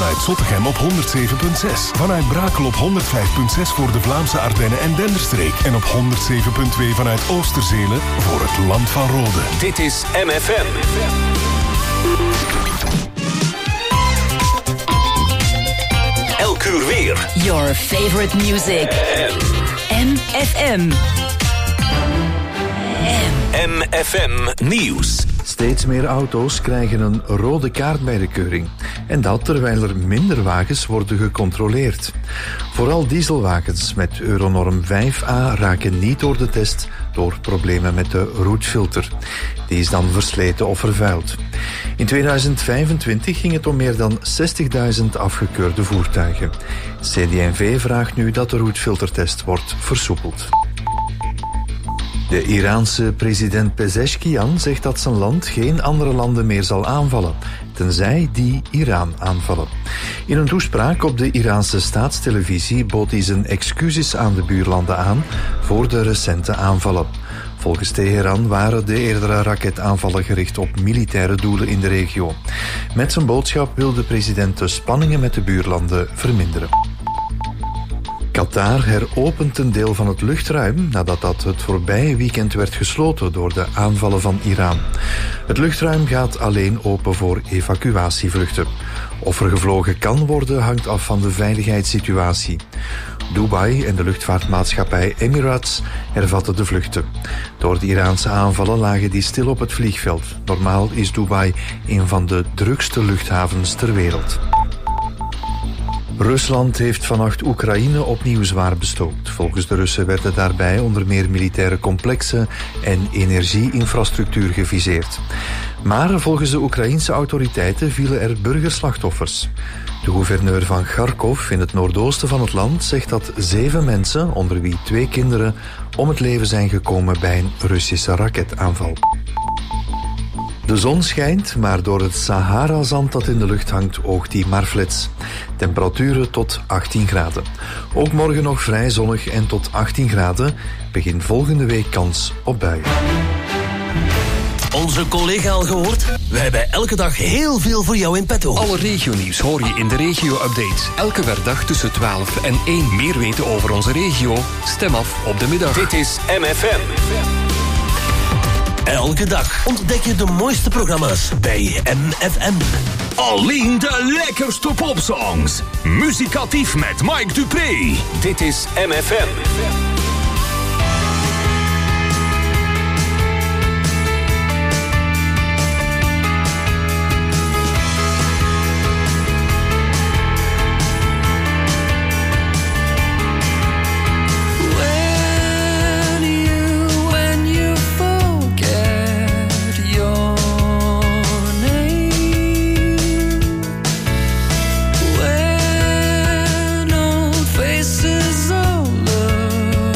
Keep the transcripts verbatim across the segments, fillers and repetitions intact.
vanuit Zottegem op honderd zeven komma zes. Vanuit Brakel op honderd vijf komma zes voor de Vlaamse Ardennen en Denderstreek. En op honderd zeven komma twee vanuit Oosterzelen voor het Land van Rode. Dit is M F M. Elk uur weer. Your favorite music. M F M. M F M Nieuws. Steeds meer auto's krijgen een rode kaart bij de keuring. En dat terwijl er minder wagens worden gecontroleerd. Vooral dieselwagens met Euronorm vijf A raken niet door de test door problemen met de roetfilter. Die is dan versleten of vervuild. In tweeduizend vijfentwintig ging het om meer dan zestigduizend afgekeurde voertuigen. C D N V vraagt nu dat de roetfiltertest wordt versoepeld. De Iraanse president Pezeshkian zegt dat zijn land geen andere landen meer zal aanvallen, tenzij die Iran aanvallen. In een toespraak op de Iraanse staatstelevisie bood hij zijn excuses aan de buurlanden aan voor de recente aanvallen. Volgens Teheran waren de eerdere raketaanvallen gericht op militaire doelen in de regio. Met zijn boodschap wil de president de spanningen met de buurlanden verminderen. Qatar heropent een deel van het luchtruim nadat dat het voorbije weekend werd gesloten door de aanvallen van Iran. Het luchtruim gaat alleen open voor evacuatievluchten. Of er gevlogen kan worden hangt af van de veiligheidssituatie. Dubai en de luchtvaartmaatschappij Emirates hervatten de vluchten. Door de Iraanse aanvallen lagen die stil op het vliegveld. Normaal is Dubai een van de drukste luchthavens ter wereld. Rusland heeft vannacht Oekraïne opnieuw zwaar bestookt. Volgens de Russen werden daarbij onder meer militaire complexen en energieinfrastructuur geviseerd. Maar volgens de Oekraïense autoriteiten vielen er burgerslachtoffers. De gouverneur van Kharkov in het noordoosten van het land zegt dat zeven mensen, onder wie twee kinderen, om het leven zijn gekomen bij een Russische raketaanval. De zon schijnt, maar door het Sahara-zand dat in de lucht hangt oogt die maar flits. Temperaturen tot achttien graden. Ook morgen nog vrij zonnig en tot achttien graden. Begin volgende week kans op buien. Onze collega al gehoord? Wij hebben elke dag heel veel voor jou in petto. Alle regionieuws hoor je in de regio-update. Elke werkdag tussen twaalf en één. Meer weten over onze regio? Stem af op de middag. Dit is M F M. Elke dag ontdek je de mooiste programma's bij M F M. Alleen de lekkerste popsongs. Muzikatief met Mike Dupré. Dit is M F M. Faces all love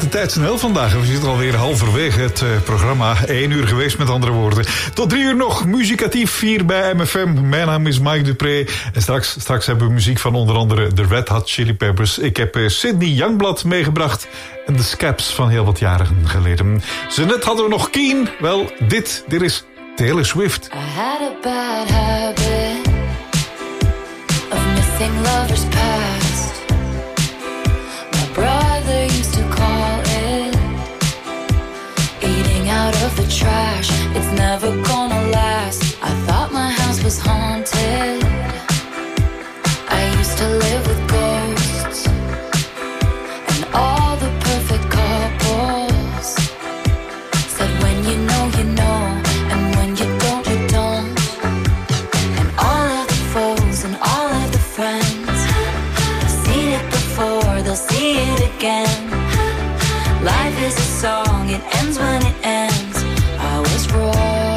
de tijd snel vandaag. We zitten alweer halverwege het uh, programma. Eén uur geweest met andere woorden. Tot drie uur nog muzikatief hier bij M F M. Mijn naam is Mike Dupré. En straks, straks hebben we muziek van onder andere de Red Hot Chili Peppers. Ik heb uh, Sidney Youngblood meegebracht. En de Scabs van heel wat jaren geleden. Zo net hadden we nog Keen. Wel, dit, dit is Taylor Swift. I had a bad habit of missing lovers past. My brother used to call it eating out of the trash. It's never gonna last. I thought my house was haunted. I used to live with ghosts and all the perfect couples said when you know you know, and when you don't you don't. And all of the foes and all of the friends have seen it before, they'll see it again. Life is a song, it ends when it ends. I was wrong.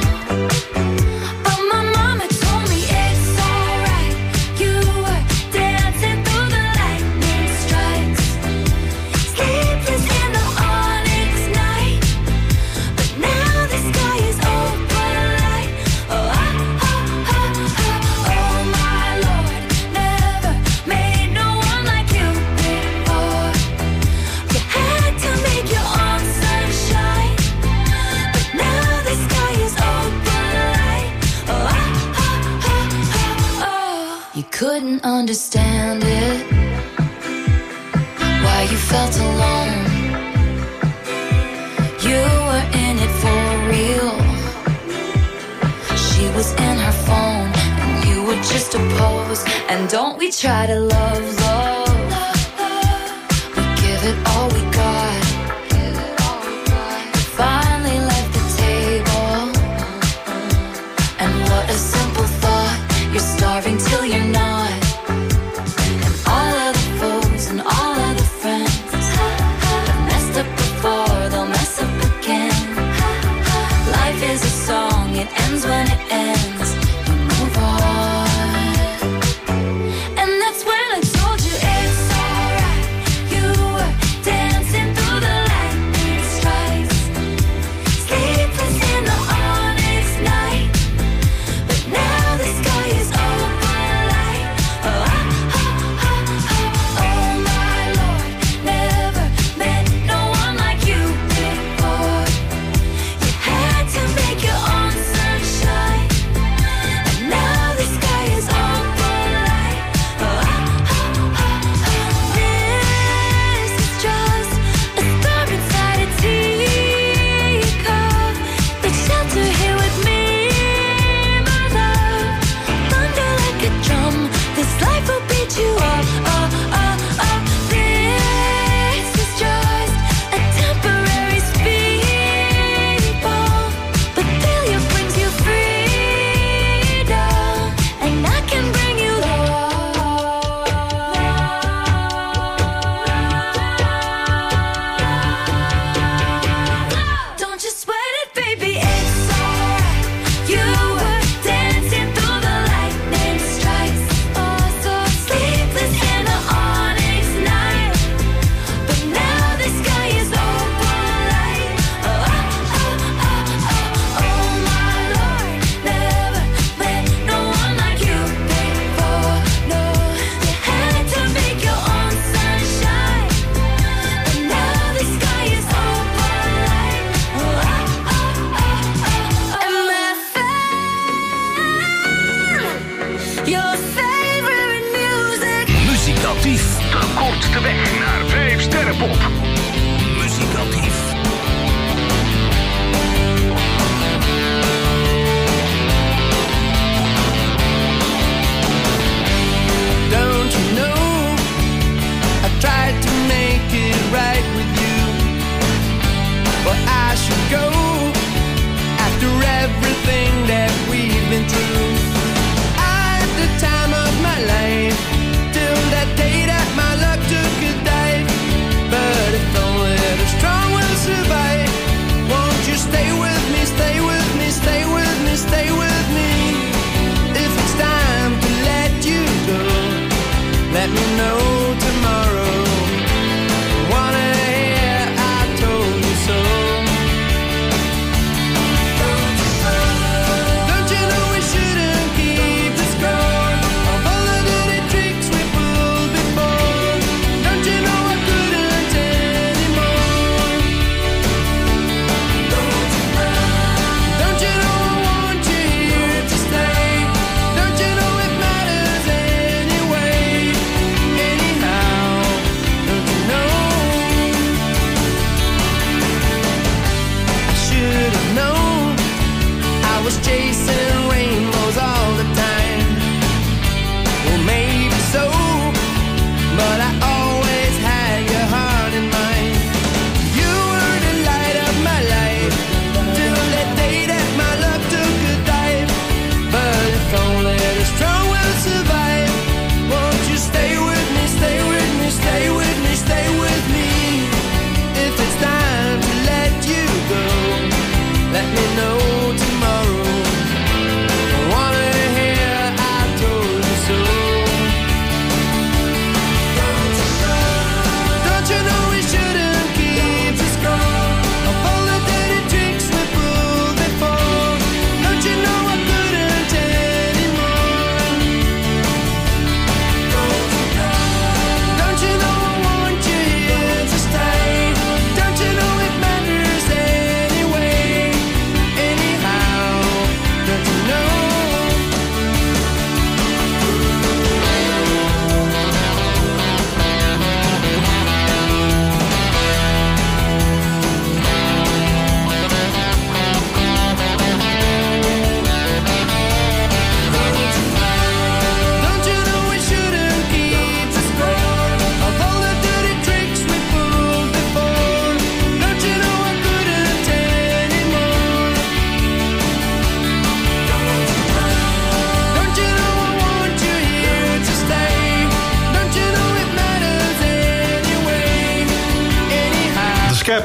Couldn't understand it, why you felt alone. You were in it for real. She was in her phone and you were just a pose. And don't we try to love, love. We give it all we got. We finally left the table. And what a simple thought. You're starving till you're not. And all of the foes and all of the friends have messed up before, they'll mess up again. Life is a song, it ends when it ends. You move on. And that's when I told you it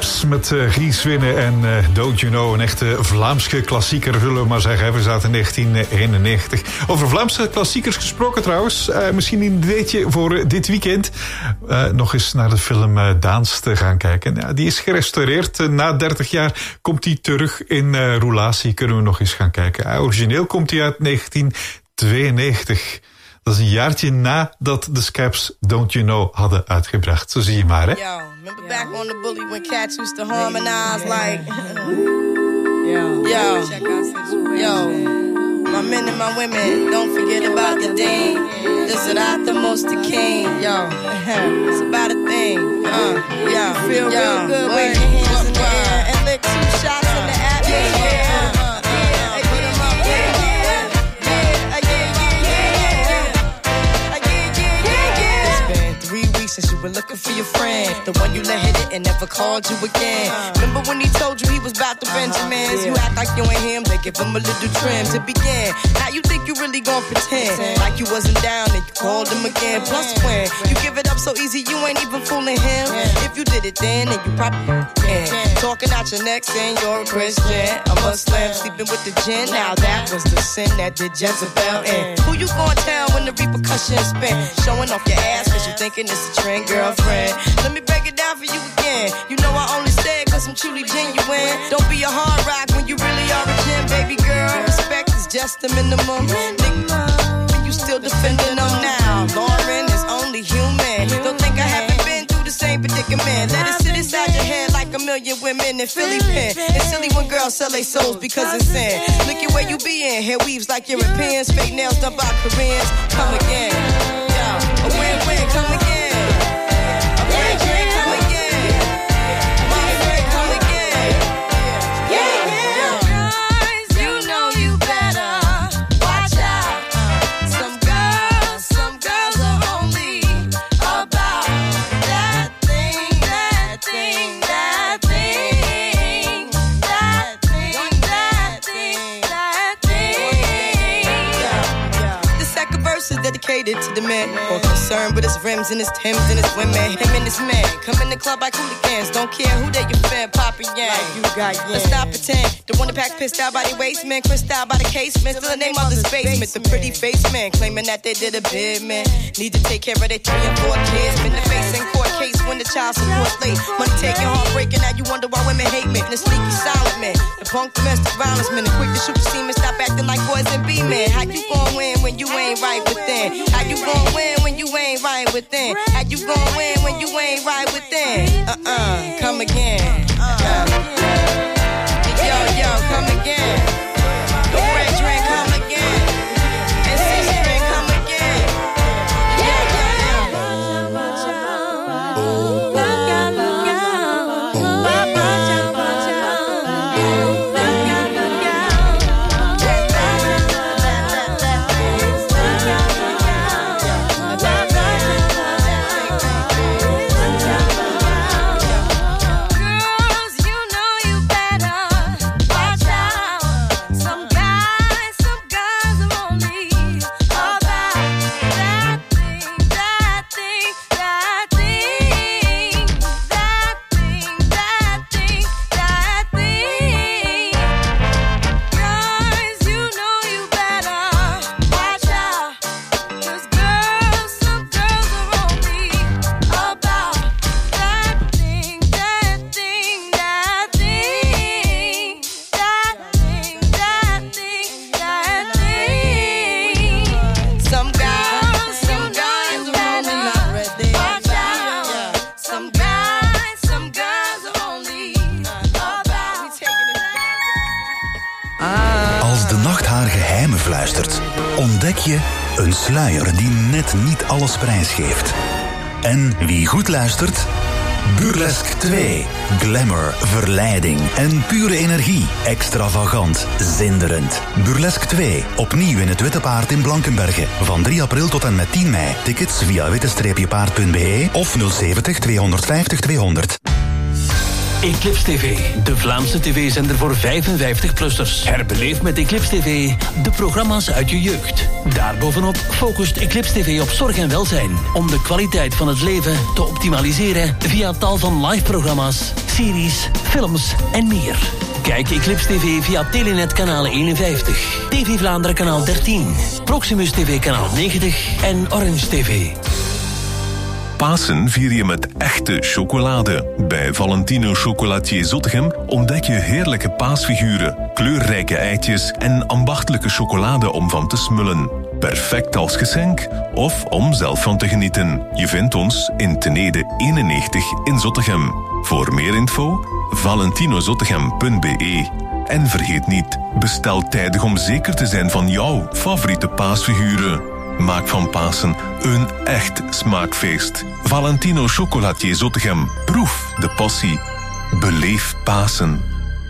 Scaps met uh, Gies Winnen en uh, Don't You Know. Een echte Vlaamse klassieker, zullen we maar zeggen. We zaten in negentien eenennegentig. Over Vlaamse klassiekers gesproken trouwens. Uh, misschien een ideetje voor uh, dit weekend. Uh, nog eens naar de film uh, Daans te gaan kijken. Ja, die is gerestaureerd. Uh, na dertig jaar komt die terug in uh, roulatie. Kunnen we nog eens gaan kijken. Uh, origineel komt die uit negentien tweeënnegentig. Dat is een jaartje nadat de Scaps Don't You Know hadden uitgebracht. Zo zie je maar, hè? Yo, remember back on the bully when cats used to harmonize like... Yo, yo, yo, my men and my women, don't forget about the dean. This is not the most the king. Yo, it's about a thing. Uh, yo, feel yo, real good, wave your hands in the air and lick two shots in the atmosphere. Uh, Since you were looking for your friend, the one you let hit it and never called you again. Remember when he told you he was about to Benjamins? You act like you ain't him, they give him a little trim to begin. Now you think you really gon' pretend like you wasn't down and you called him again. Plus when you give it up so easy, you ain't even fooling him. If you did it then, then you probably can. Talking out your neck saying you're a Christian, a Muslim, sleeping with the gin. Now that was the sin that did Jezebel in. Who you gon' tell when the repercussions spin? Showing off your ass cause you thinking it's a trend, girlfriend. Let me break it down for you again. You know I only say it cause I'm truly genuine. Don't be a hard rock when you really are a gem, baby girl. Respect is just the minimum. Nigga, you still defending them now. Lauren is only human. Don't think I haven't been through the same predicament. Let it sit inside your head like a million women in Philly pen. It's silly when girls sell their souls because it's sin. Look at where you be in. Hair weaves like Europeans. Fake nails done by Koreans. Come again. Yo, a win-win, come again. Dedicated to the man, more concerned with his rims and his Timbs and his women. Him and his man come in the club like hooligans. Don't care who they your fan, Papa Yang. Like you got yeah. Let's not pretend. The one that pack pissed out by the waist, man, crissed out by the casement. Still the name of this basement. The pretty face man claiming that they did a bid, man. Need to take care of their three and four kids. Been the face in court case when the child support's late. Money taking, heart breaking. Now you wonder why women hate me. And the sneaky silent man, the punk domestic violence man, the quick to shoot the semen. Stop acting like boys and be men. How you gon' win when you ain't right within? How you gon' win when you ain't right within? How you gon' win when you ain't right within? Uh-uh, come again. Uh. Yo, yo, come again. The red drink, come again. And six drink, come again. Yeah, yeah, ontdek je een sluier die net niet alles prijsgeeft. En wie goed luistert, Burlesque twee. Glamour, verleiding en pure energie. Extravagant, zinderend. Burlesque twee. Opnieuw in het Witte Paard in Blankenberge. Van drie april tot en met tien mei. Tickets via witte paard punt be of nul zeventig tweehonderdvijftig tweehonderd. Eclipse T V, de Vlaamse tv-zender voor vijfenvijftig-plussers. Herbeleef met Eclipse T V de programma's uit je jeugd. Daarbovenop focust Eclipse T V op zorg en welzijn, om de kwaliteit van het leven te optimaliseren via tal van live-programma's, series, films en meer. Kijk Eclipse T V via Telenet kanaal eenenvijftig, T V Vlaanderen kanaal dertien, Proximus T V kanaal negentig en Orange T V. Pasen vier je met echte chocolade. Bij Valentino Chocolatier Zottegem ontdek je heerlijke paasfiguren, kleurrijke eitjes en ambachtelijke chocolade om van te smullen. Perfect als geschenk of om zelf van te genieten. Je vindt ons in Tenede eenennegentig in Zottegem. Voor meer info valentinozottegem punt b e. En vergeet niet, bestel tijdig om zeker te zijn van jouw favoriete paasfiguren. Maak van Pasen een echt smaakfeest. Valentino Chocolatier Zottegem. Proef de passie. Beleef Pasen.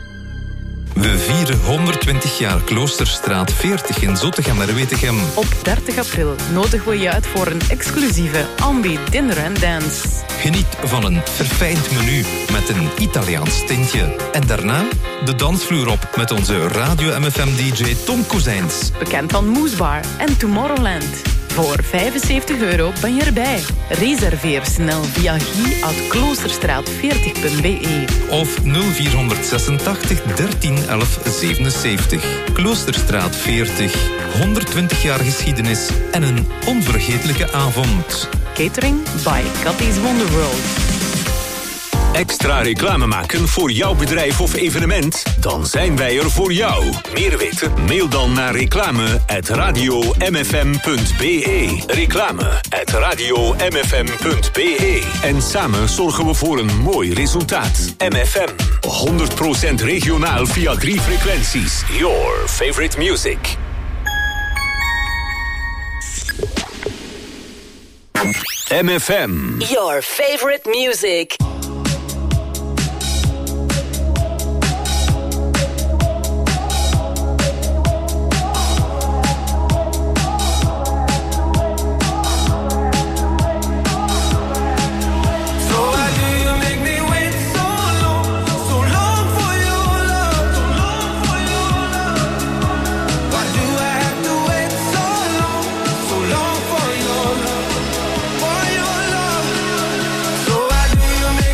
We vieren honderdtwintig jaar Kloosterstraat veertig in Zottegem-Merwetegem. Op dertig april nodigen we je uit voor een exclusieve Ambi Dinner and Dance. Geniet van een verfijnd menu met een Italiaans tintje. En daarna de dansvloer op met onze Radio M F M-D J Tom Kozijns. Bekend van Moesbar en Tomorrowland. Voor vijfenzeventig euro ben je erbij. Reserveer snel via guy at kloosterstraat veertig punt b e. Of nul vier zesentachtig dertien elf zevenenzeventig. Kloosterstraat veertig. honderdtwintig jaar geschiedenis en een onvergetelijke avond. Catering by Cathy's Wonderworld. Extra reclame maken voor jouw bedrijf of evenement? Dan zijn wij er voor jou. Meer weten? Mail dan naar reclame at radio m f m punt b e. Reclame at radio m f m punt b e. En samen zorgen we voor een mooi resultaat. M F M. honderd procent regionaal via drie frequenties. Your favorite music. M F M. Your favorite music. So why do you make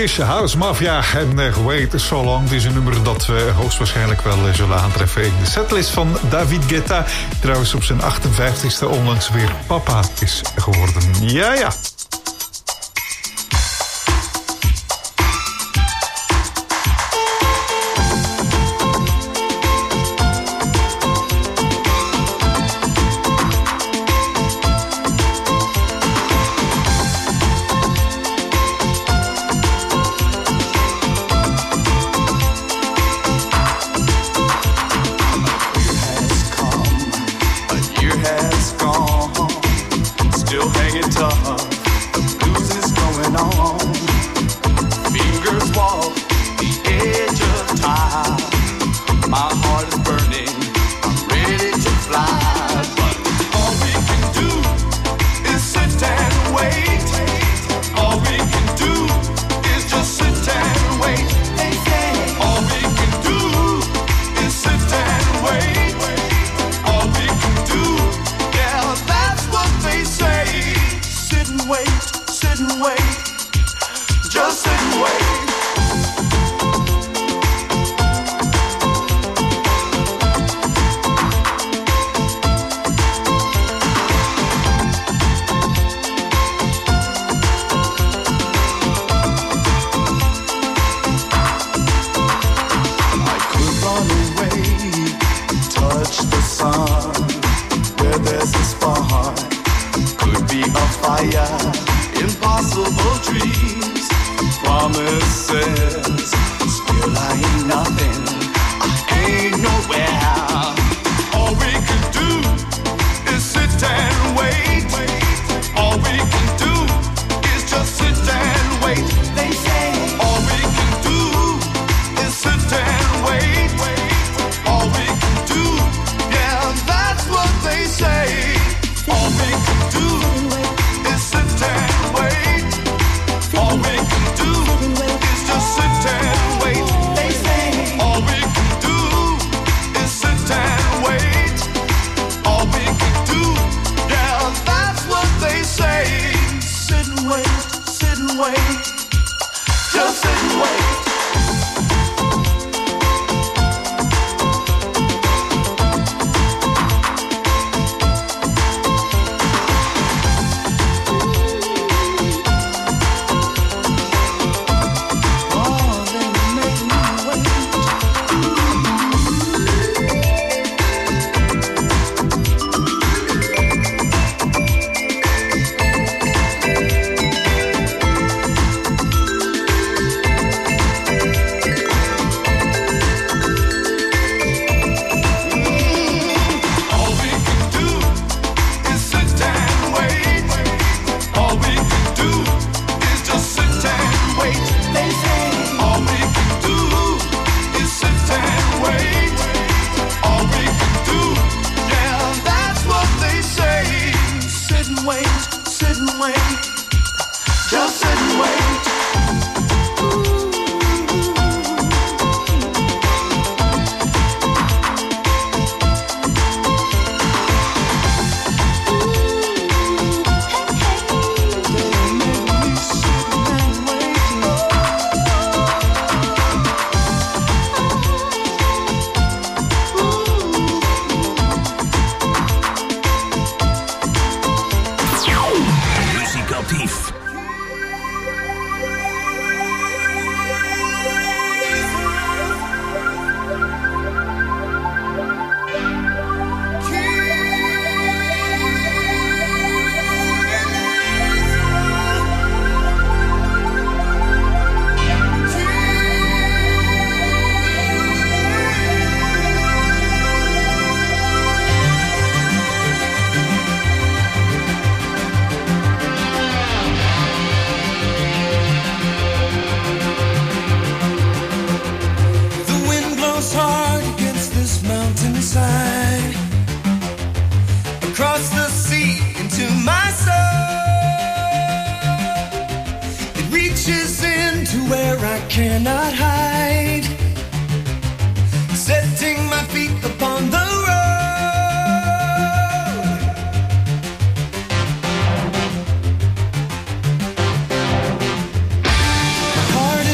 Swedish House Mafia en uh, Wait So Long. Het is een nummer dat we hoogstwaarschijnlijk wel uh, zullen aantreffen in de setlist van David Guetta. Trouwens op zijn achtenvijftigste onlangs weer papa is geworden. Ja, ja. Cannot hide, setting my feet upon the road. My heart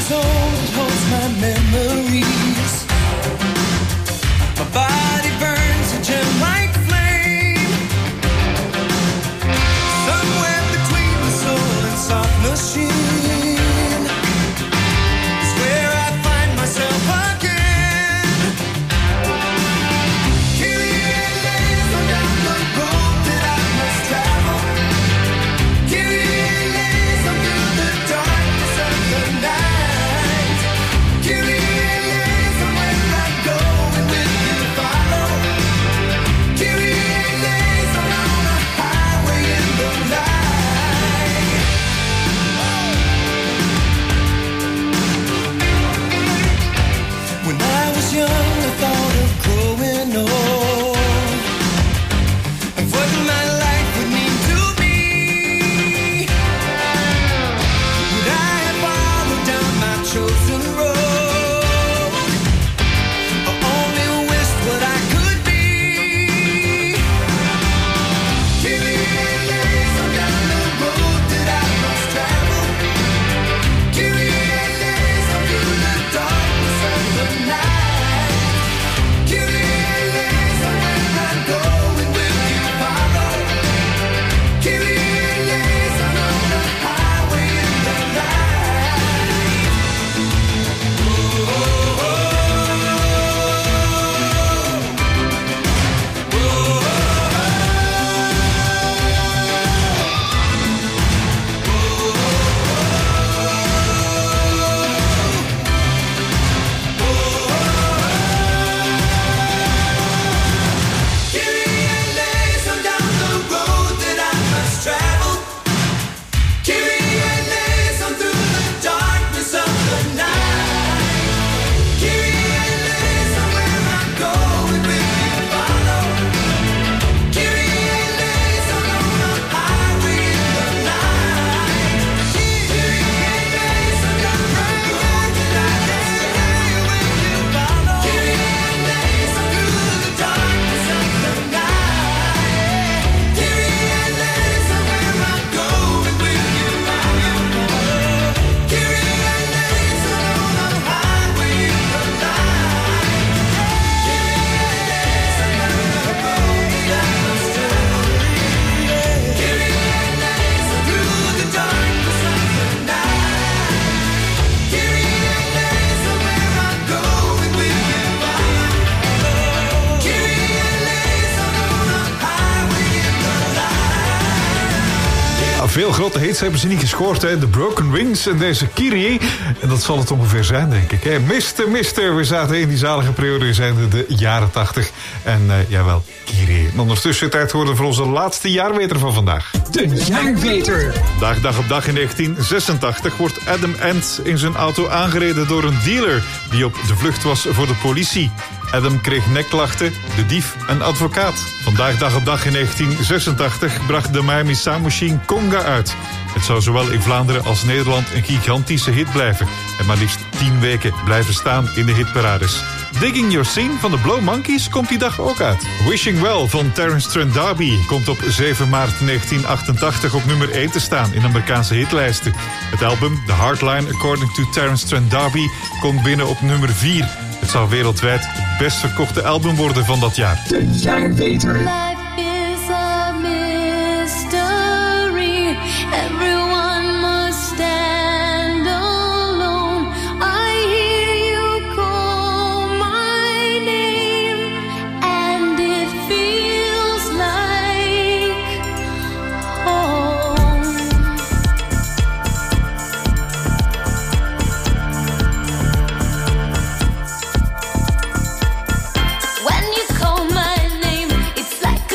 Veel grote hits hebben ze niet gescoord, hè? The Broken Wings en deze Kyrie. En dat zal het ongeveer zijn, denk ik. Hè? Mister, mister, we zaten in die zalige periode, zijn de jaren tachtig. En uh, jawel, Kyrie. En ondertussen tijd worden voor onze laatste jaarweter van vandaag. De jaarweter. Dag, dag op dag in negentien zesentachtig wordt Adam Ant in zijn auto aangereden door een dealer die op de vlucht was voor de politie. Adam kreeg nekklachten, de dief een advocaat. Vandaag dag op dag in negentien zesentachtig bracht de Miami Sound Machine Conga uit. Het zou zowel in Vlaanderen als Nederland een gigantische hit blijven. En maar liefst tien weken blijven staan in de hitparades. Digging Your Scene van de Blow Monkeys komt die dag ook uit. Wishing Well van Terence Trent D'Arby komt op zeven maart negentien achtentachtig op nummer één te staan in Amerikaanse hitlijsten. Het album The Hardline According to Terence Trent D'Arby komt binnen op nummer vier. Het zal wereldwijd het best verkochte album worden van dat jaar. De jaarweter. Life is a mystery. Everyone must stand alone. I hear you call my name, and it feels like home. When you call my name, it's like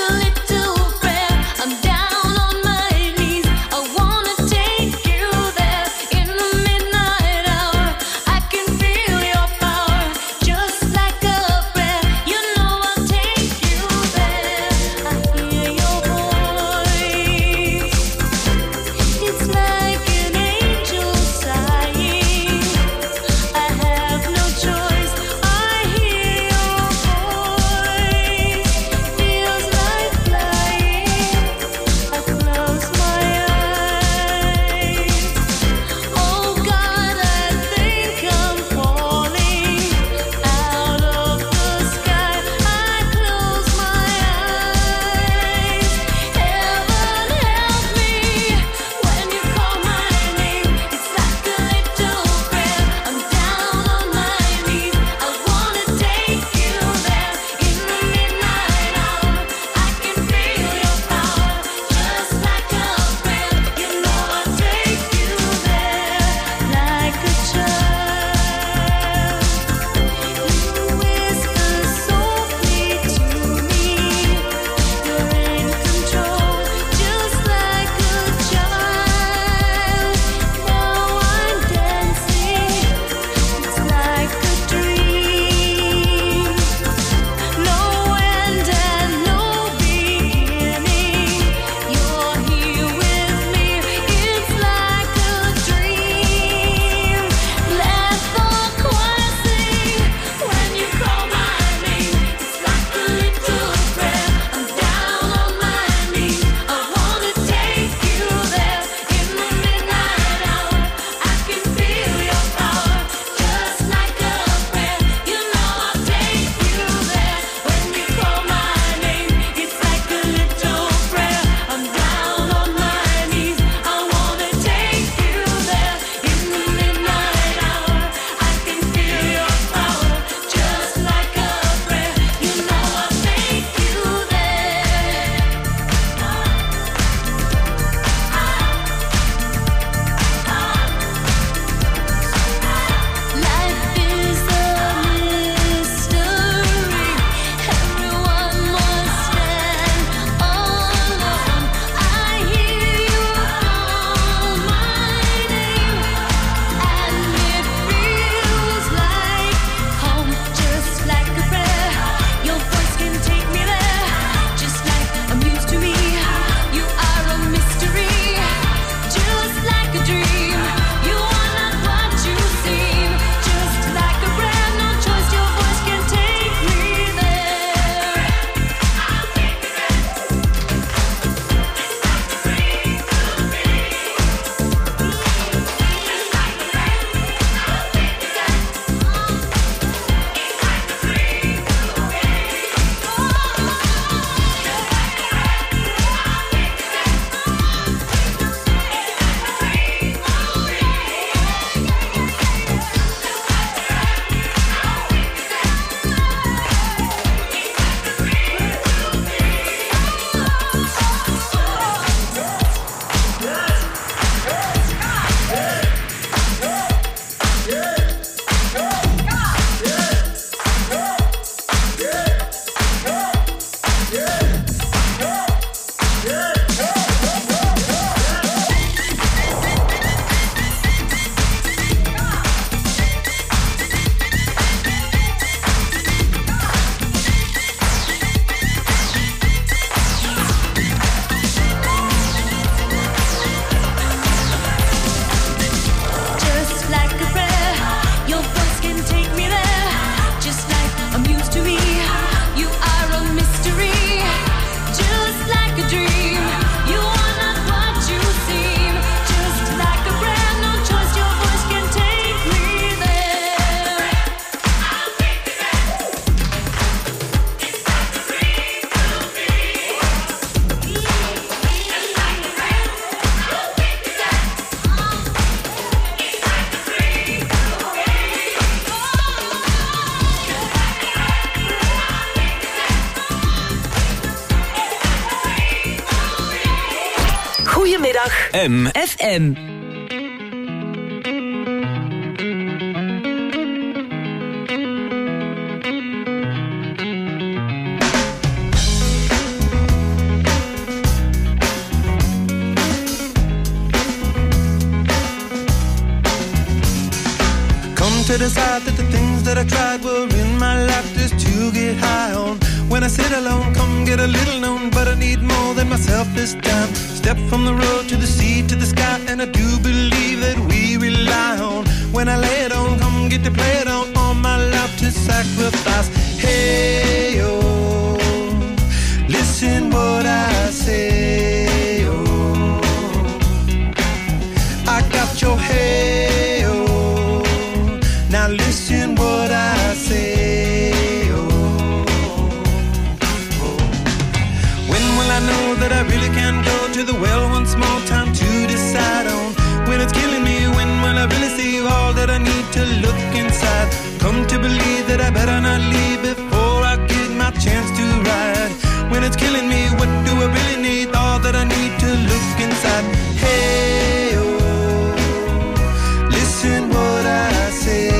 M F M. To decide that the things that I tried were in my life just to get high on. When I sit alone, come get a little known, but I need more than myself this time. Step from the road to the sea to the sky, and I do believe that we rely on. When I lay it on, come get to play it on, all my life to sacrifice. Hey, oh, listen what I say, oh, I got your hey, oh. Now listen what I say, oh, oh. When will I know that I really can go to the well one small time to decide on? When it's killing me, when will I really see all that I need to look inside? Come to believe that I better not leave before I get my chance to ride. When it's killing me, what do I really need? All that I need to look inside. Hey, oh, listen what I say.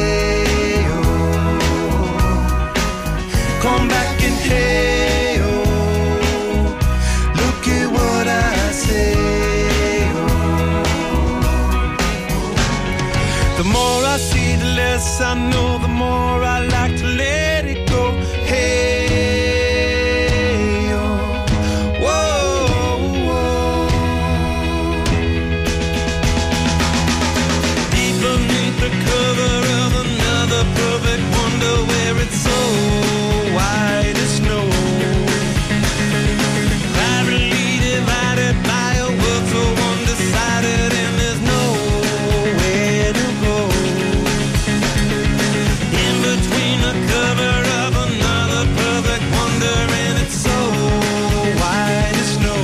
Come back and hey, oh, look at what I say, oh. The more I see, the less I know, the more I like to let it go. Hey, oh, whoa, whoa. Deep beneath the cover of another perfect wonder where it's so white as snow, privately divided by a world so undecided, and there's nowhere to go. In between the cover of another perfect wonder, and it's so white as snow.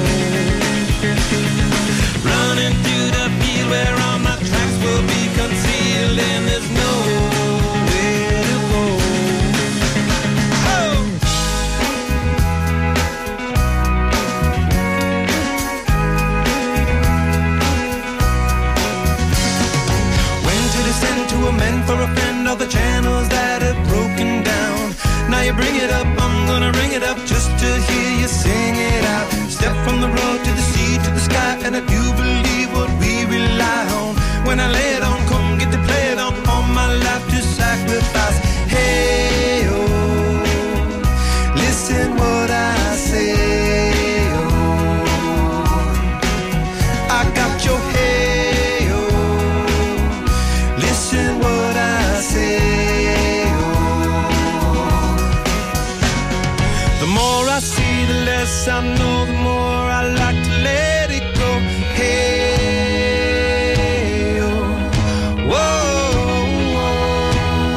Running through the field where all my tracks will be concealed, and there's nowhere to go. Meant for a friend, all the channels that have broken down. Now you bring it up, I'm gonna ring it up just to hear you sing it out. Step from the road to the sea to the sky, and I do believe what we rely on. When I lay it on, come get to play it on, all my life to sacrifice. Hey, oh, listen what I say, oh, I got your hey, oh, listen what I say, oh. The more I see, the less I know, the more I like to let it go. Hey, oh, whoa, whoa.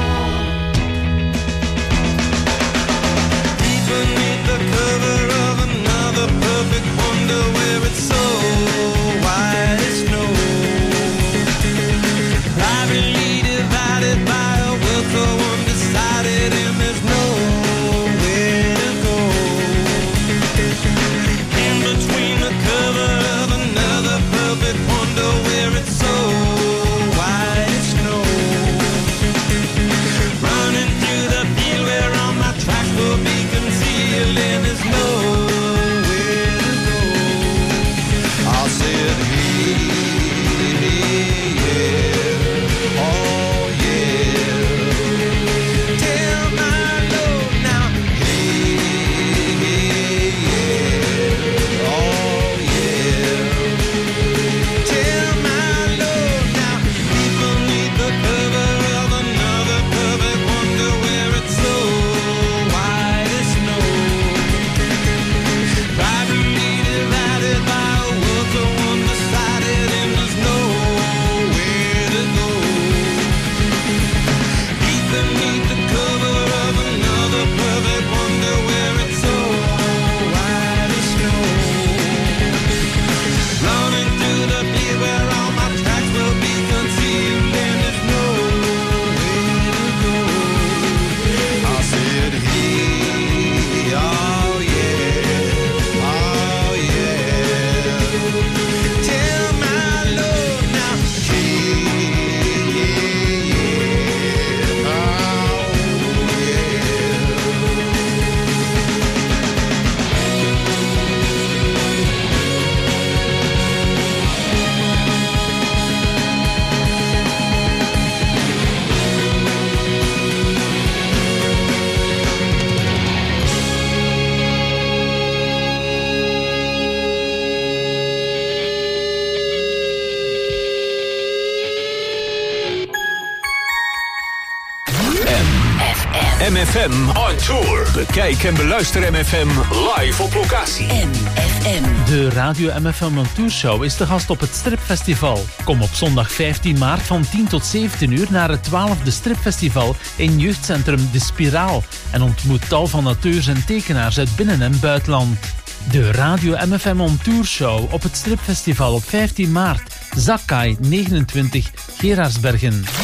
Deep beneath the cover of another perfect wonder where it's so white as snow, privately divided by a world so undecided, and there's nowhere to go. In between the cover of another perfect wonder where it's so white as snow, running through the field where all my tracks will be concealed, and there's nowhere to go. I'll say it, hey, hey, yeah. Oh, yeah. M F M. M F M on tour. Bekijk en beluister M F M live op locatie. M F M. De Radio M F M on Tour Show is de gast op het Stripfestival. Kom op zondag vijftien maart van tien tot zeventien uur naar het twaalfde Stripfestival in jeugdcentrum De Spiraal en ontmoet tal van auteurs en tekenaars uit binnen- en buitenland. De Radio M F M on Tour Show op het Stripfestival op vijftien maart. Zakkai negenentwintig, Gerardsbergen. M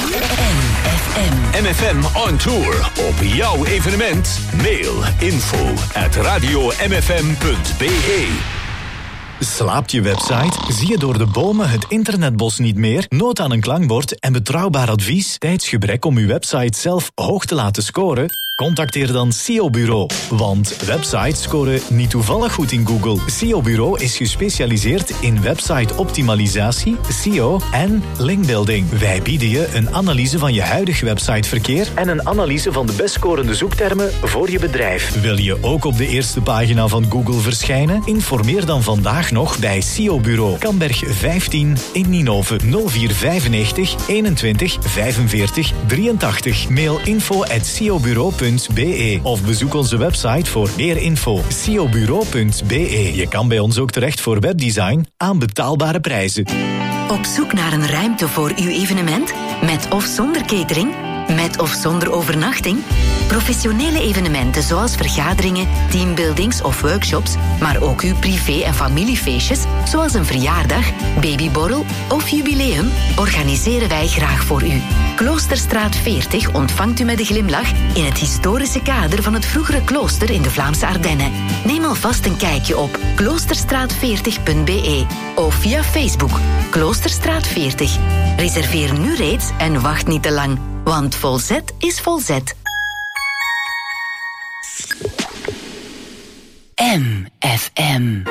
F M on tour. Op jouw evenement. Mail info at radio m f m punt b e. Slaapt je website? Zie je door de bomen het internetbos niet meer? Nood aan een klankbord en betrouwbaar advies? Tijdsgebrek om uw website zelf hoog te laten scoren? Contacteer dan S E O Bureau. Want websites scoren niet toevallig goed in Google. S E O Bureau is gespecialiseerd in website-optimalisatie, S E O en linkbuilding. Wij bieden je een analyse van je huidig websiteverkeer en een analyse van de best scorende zoektermen voor je bedrijf. Wil je ook op de eerste pagina van Google verschijnen? Informeer dan vandaag nog bij S E O Bureau. Kamberg vijftien in Ninove nul vier vijfennegentig eenentwintig vijfenveertig drieëntachtig. Mail info at s e o bureau punt b e of bezoek onze website voor meer info. s e o bureau punt b e. Je kan bij ons ook terecht voor webdesign aan betaalbare prijzen. Op zoek naar een ruimte voor uw evenement? Met of zonder catering? Met of zonder overnachting? Professionele evenementen zoals vergaderingen, teambuildings of workshops, maar ook uw privé- en familiefeestjes, zoals een verjaardag, babyborrel of jubileum, organiseren wij graag voor u. Kloosterstraat veertig ontvangt u met een glimlach in het historische kader van het vroegere klooster in de Vlaamse Ardennen. Neem alvast een kijkje op kloosterstraat veertig punt b e of via Facebook Kloosterstraat veertig. Reserveer nu reeds en wacht niet te lang, want volzet is volzet. M F M.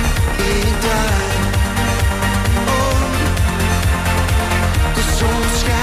Schijnt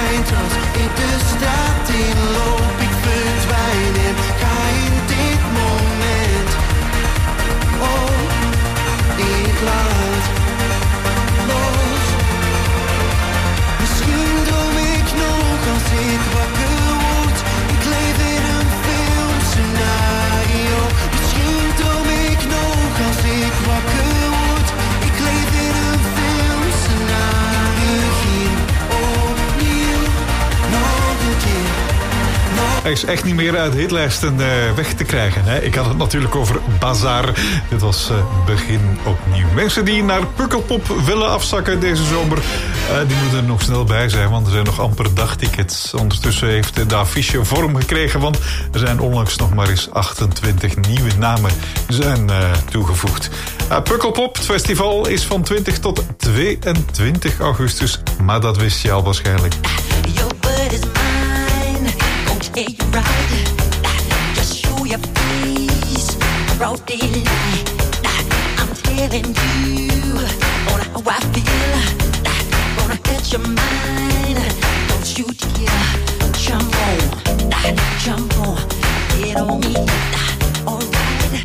is echt niet meer uit de hitlijsten uh, weg te krijgen. Hè? Ik had het natuurlijk over Bazaar. Dit was uh, begin opnieuw. Mensen die naar Pukkelpop willen afzakken deze zomer, uh, die moeten er nog snel bij zijn, want er zijn nog amper dagtickets. Ondertussen heeft de affiche vorm gekregen, want er zijn onlangs nog maar eens achtentwintig nieuwe namen zijn uh, toegevoegd. Uh, Pukkelpop, het festival, is van twintig tot tweeëntwintig augustus, maar dat wist je al waarschijnlijk. Your word is mine, won't hear you right. Just show your face, broad daylight. I'm telling you on how I feel. Gonna catch your mind, don't you dare. Jump on, jump on, get on me, alright.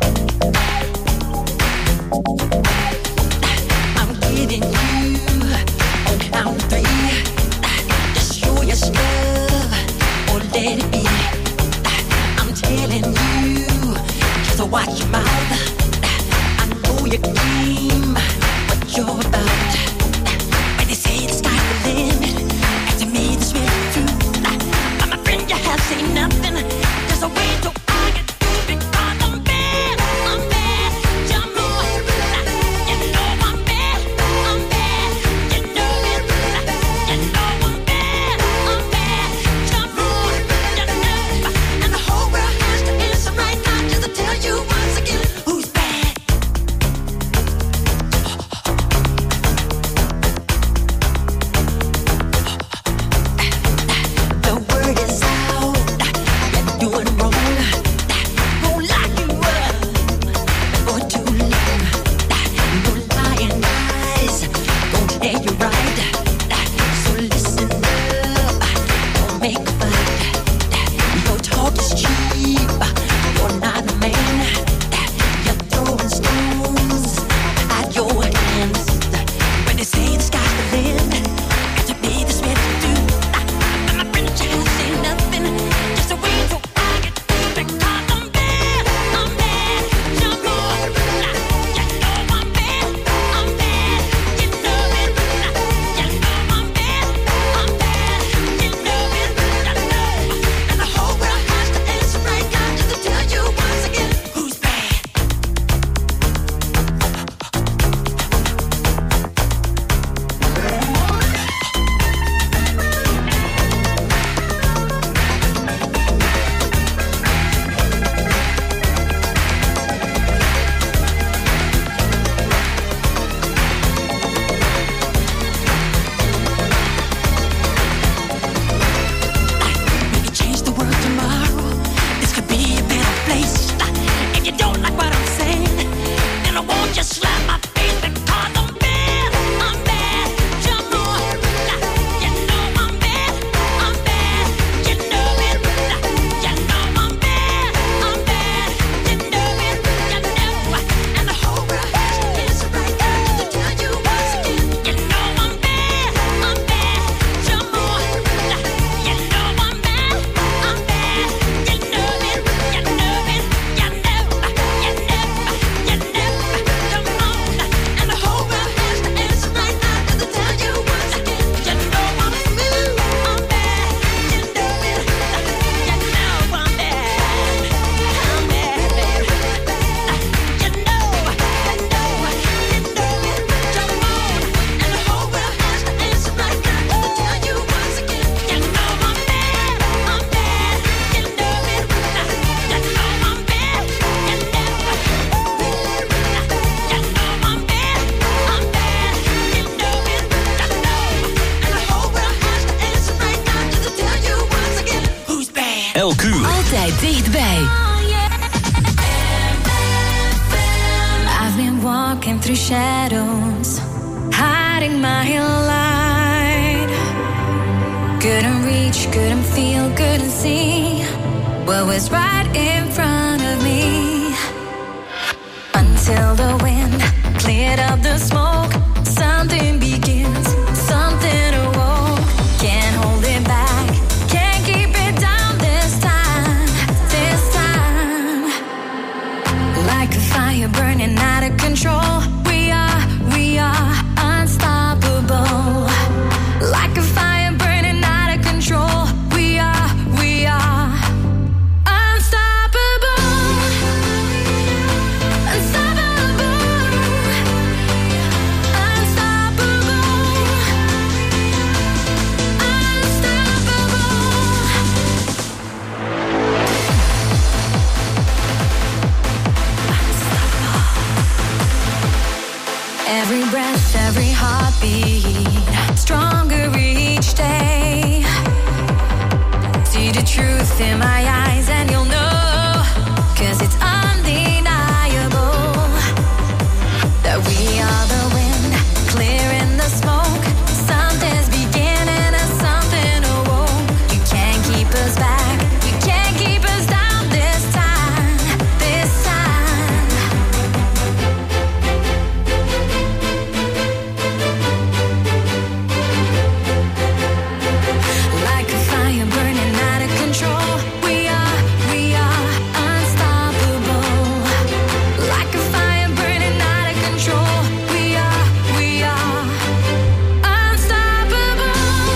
I'm getting you on count three. Show your stuff or let it be. I'm telling you, just watch your mouth. I know your game, what you're about. When they say the sky's the limit, and to me this really true. I'm a friend, you have seen nothing. There's a way to I get through because I'm bad, I'm bad. Jump on, you know I'm bad, I'm bad. You know it, you know I'm bad. Elk uur. Altijd dichtbij. I've been walking through shadows, hiding my light. Couldn't reach, couldn't feel, couldn't see what was right in front of me. Until the wind cleared up the smoke, something begins, something awoke. Can't hold it back, can't keep it down this time, this time. Like a fire burning out of control, we are, we are unstoppable. Like a fire burning out of control, we are, we are heartbeat, stronger each day. See the truth in my eyes and you'll know, 'cause it's undeniable that we are the wind, clearing the smoke. Something's beginning and something awoke. You can't keep us back, you can't keep us down this time, this time. Like a fire burning out of control, we are, we are unstoppable. Like a fire burning out of control, we are, we are unstoppable.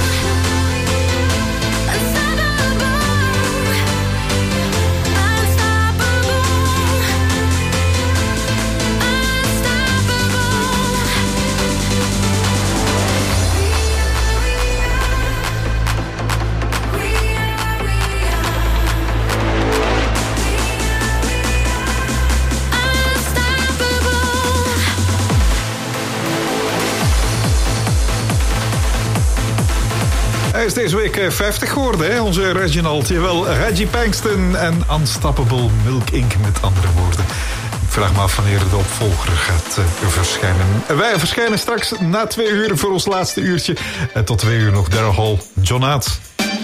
Unstoppable. Unstoppable. Hij is deze week vijftig geworden, hè? Onze Reginald. Jawel, Reggie Pangston en Unstoppable Milk Inc met andere woorden. Ik vraag me af wanneer de opvolger gaat uh, verschijnen. Wij verschijnen straks na twee uur voor ons laatste uurtje. En tot twee uur nog Daryl Hall, John Aert.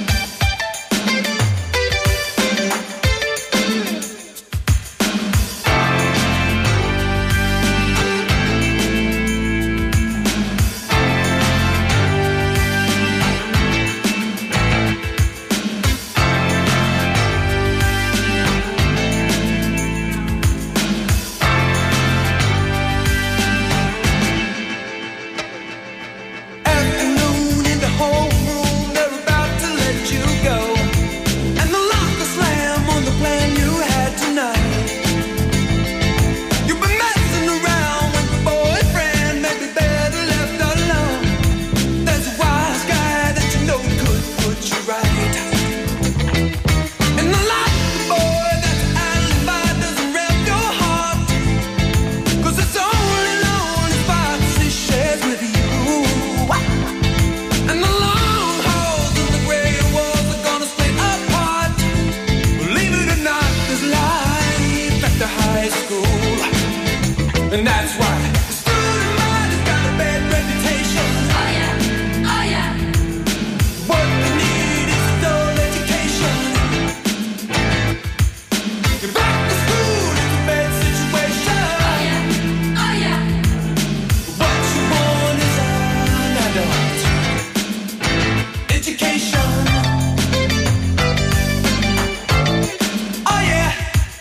Afternoon in the whole room, they're about to let you go. And the lock will slam on the plan you had tonight. You've been messing around with the boyfriend, maybe better left alone. There's a wise guy that you know could put you right. And the lock, boy, that's an alibi, doesn't wrap your heart. 'Cause it's only lonely spots he shares with you. And the long halls and the gray walls are gonna split apart. Believe it or not, there's life after high school. And that's why the student mind has got a bad reputation. Oh yeah, oh yeah. What they need is a dull education. You're back to school, it's a bad situation. Oh yeah, oh yeah. What you want is an adult education. Oh yeah.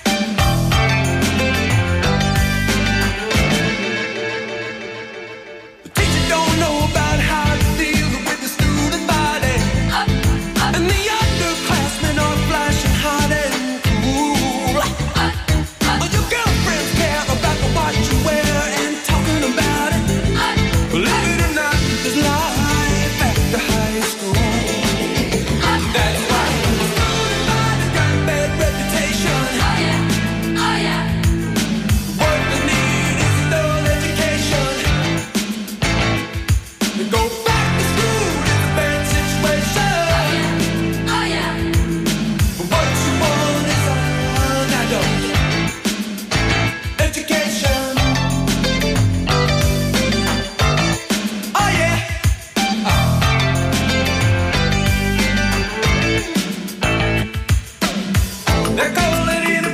The teacher don't know about how to deal with the student body. And the underclassmen are flashing hot and cool. All your girlfriends care about what you wear and talking about it. Believe it or not, there's life after high school. That's why the student body got a bad reputation. Oh yeah, oh yeah. What they need is a dull education. To go back to school is a bad situation. Oh yeah, what you want is an adult education. Oh yeah. They're calling it